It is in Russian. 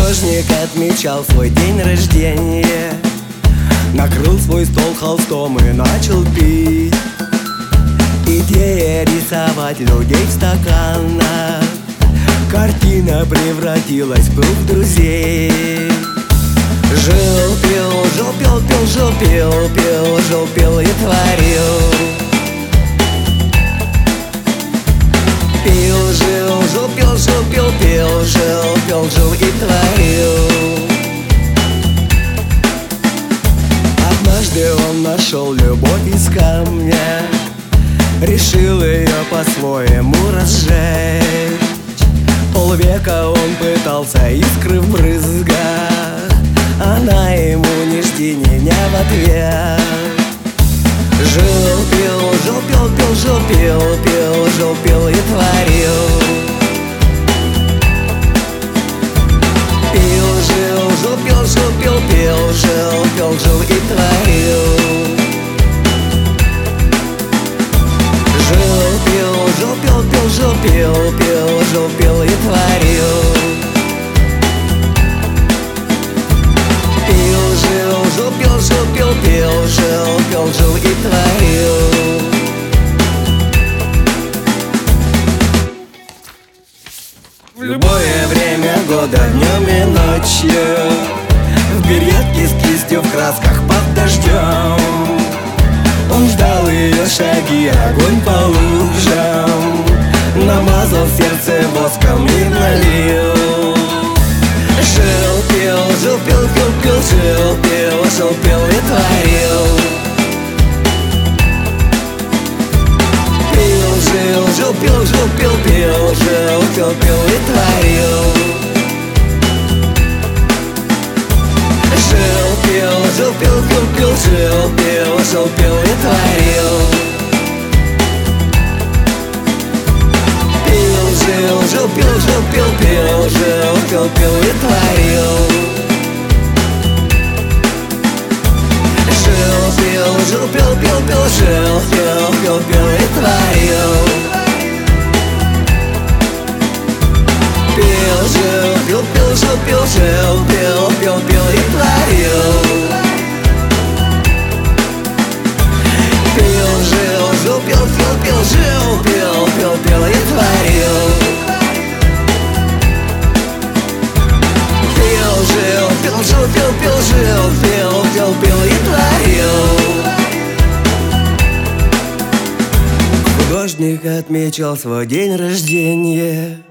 Художник отмечал свой день рождения, накрыл свой стол холстом и начал пить. Идея рисовать людей в стаканах, картина превратилась в круг друзей. Жил-пил, жил-пил, пил, жил-пил, пил, жил-пил и творил. Пил, жил, жил-пил, жил-пил, пил, жил-пил, жил и творил. Однажды он нашел любовь из камня, решил ее по-своему разжечь. Полвека он пытался, искры в брызгах, она ему ни жди, ни не в ответ. Жил-пил, жил-пил, пил, жил-пил, пил, жил-пил и творил. Пил, жил, жил-пил, жил-пил, пил, жил-пил, жил и творил. Жил-пил, жил-пил, пил, жил-пил, пил, жил-пил и творил. Жил-пил, жил-пил, пил, жил-пил, жил и творил. В любое время года, днем и ночью, в беретке с кистью, в красках под дождем, он ждал ее шаги, огонь по лужам, намазал сердце воском и налил. Жил-пил, жил-пил, пил-пил, жил-пил, жил-пил и творил. Пил, жил, жил-пил, жил-пил, пил, жил-пил, пил и творил. Жил-пил, жил-пил, пил-пил, жил-пил, жил-пил и творил. Жил-пил, жил-пил, пил, жил-пил, пил и творил. Жил-пил, жил-пил, пил-пил, жил-пил, пил и творил. Пил, жил-пил, пил, жил-пил, жил-пил, пил и творил. Пил, жил, жил-пил, пил-пил, жил-пил, пил и творил. Жил, жил, пил, жил, пил и творил. Художник отмечал свой день рождения,